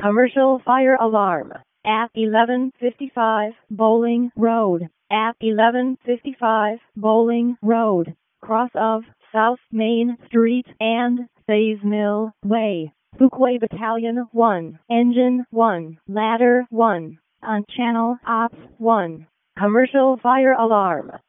Commercial fire alarm at 1155 Bowling Road. At 1155 Bowling Road, cross of South Main Street and Sayes Mill Way. Fuquay Battalion 1, Engine 1, Ladder 1, on Channel Ops 1. Commercial fire alarm.